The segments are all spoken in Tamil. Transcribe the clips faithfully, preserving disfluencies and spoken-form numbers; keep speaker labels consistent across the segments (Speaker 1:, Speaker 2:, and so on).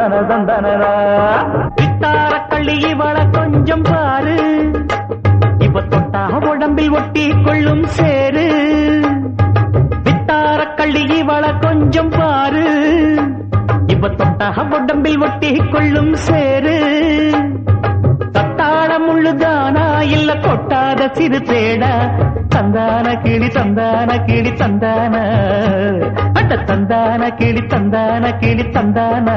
Speaker 1: தந்தன தந்தனரா. வித்தார கள்ளி இவள கொஞ்சம் பாரு, இவ தொட்டா உடம்பில் ஒட்டி கொள்ளும் சேரு. வித்தார கள்ளி இவள கொஞ்சம் பாரு, இவ தொட்டா உடம்பில் ஒட்டி கொள்ளும் சேரு. தத்தாள முள்ளுதானா இல்ல கொட்டாத சிறு தேடா, தந்தான கிளி தந்தான கிளி தந்தான அட்ட தந்தான கிளி தந்தான கிளி தந்தான.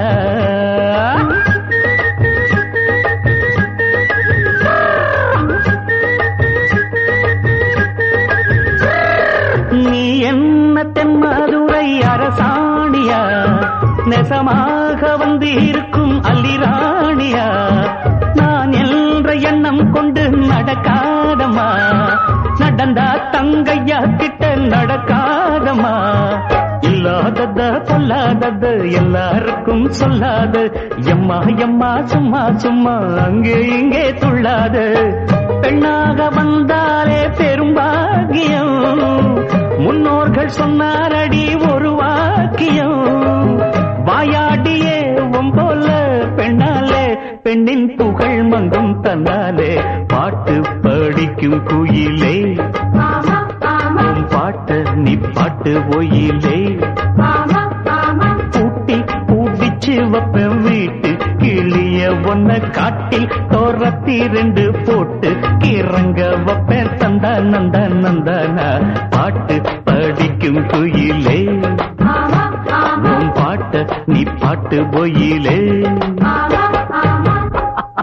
Speaker 1: நீ என்ன தென்மதுரை அரசாணியா, நெசமாக வந்து இருக்கும் அல்லிராணியா. நான் என்ற எண்ணம் கொண்டு நடக்காதமா, நடந்தா தங்கையா கிட்ட நடக்காதமா. இல்லாதத சொல்லாதது எல்லாருக்கும் சொல்லாது, எம்மா எம்மா சும்மா சும்மா அங்கே இங்கே துள்ளாது. பெண்ணாக வந்தாலே பெரும்பாகியம், முன்னோர்கள் சொன்னாரடி ஒரு வாக்கியம். வாயாடியே ஒம்போல பெண்ணாலே, பெண்ணின் புகழ் மங்கும் தன்னாலே. பாட்டு படிக்கும் குயிலே, பாட்ட நீ பாட்டு ஒயிலே. பூட்டி பூட்டிச்சு வப்ப வீட்டு கிளிய ஒன்ன காட்டில் தோரத்தி ரெண்டு போட்டு கிறங்க வப்பேன் தந்தா நந்தா நந்தானா. பாட்டு படிக்கும் குயிலே, பாட்ட நீ பாட்டு ஒயிலே.